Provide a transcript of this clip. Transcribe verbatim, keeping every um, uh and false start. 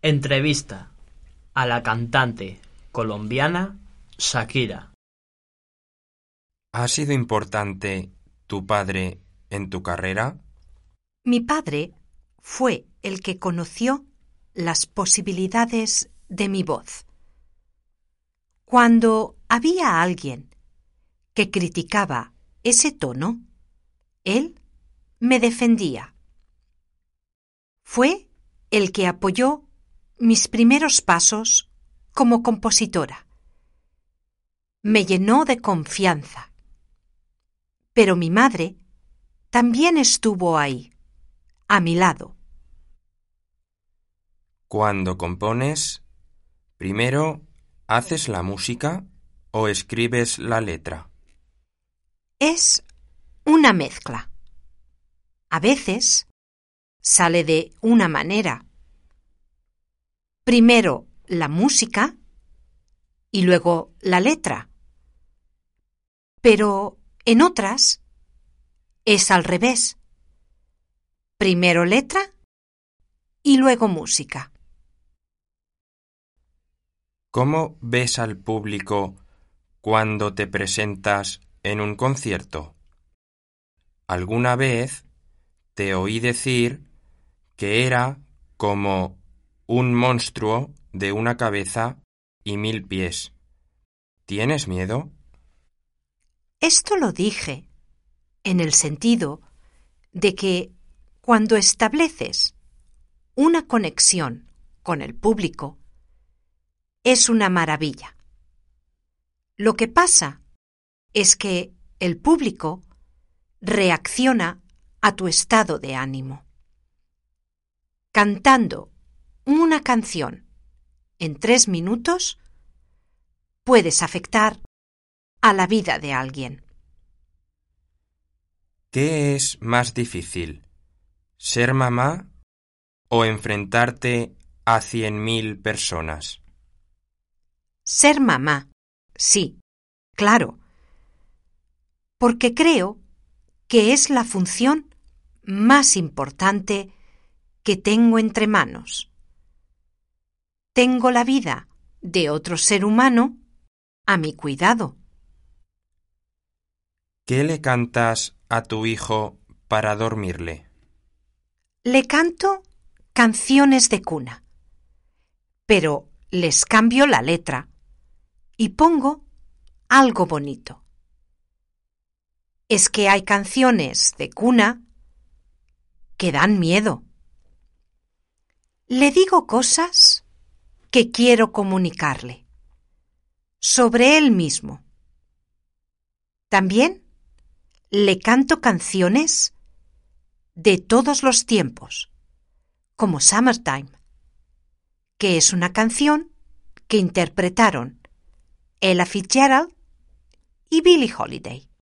Entrevista a la cantante colombiana Shakira. ¿Ha sido importante tu padre en tu carrera? Mi padre fue el que conoció las posibilidades de mi voz. Cuando había alguien que criticaba ese tono, él me defendía. Fue el que apoyó mis primeros pasos como compositora. Me llenó de confianza. Pero mi madre también estuvo ahí, a mi lado. Cuando compones, ¿primero haces la música o escribes la letra? Es una mezcla. A veces sale de una manera. Primero la música y luego la letra. Pero en otras es al revés. Primero letra y luego música. ¿Cómo ves al público cuando te presentas en un concierto? Alguna vez te oí decir que era como un monstruo de una cabeza y mil pies. ¿Tienes miedo? Esto lo dije en el sentido de que cuando estableces una conexión con el público, es una maravilla. Lo que pasa es que el público reacciona a tu estado de ánimo. Cantando una canción en tres minutos, puedes afectar a la vida de alguien. ¿Qué es más difícil, ser mamá o enfrentarte a cien mil personas? Ser mamá, sí, claro, porque creo que es la función más importante que tengo entre manos. Tengo la vida de otro ser humano a mi cuidado. ¿Qué le cantas a tu hijo para dormirle? Le canto canciones de cuna, pero les cambio la letra y pongo algo bonito. Es que hay canciones de cuna que dan miedo. Le digo cosas que quiero comunicarle sobre él mismo. También le canto canciones de todos los tiempos, como Summertime, que es una canción que interpretaron Ella Fitzgerald y Billie Holiday.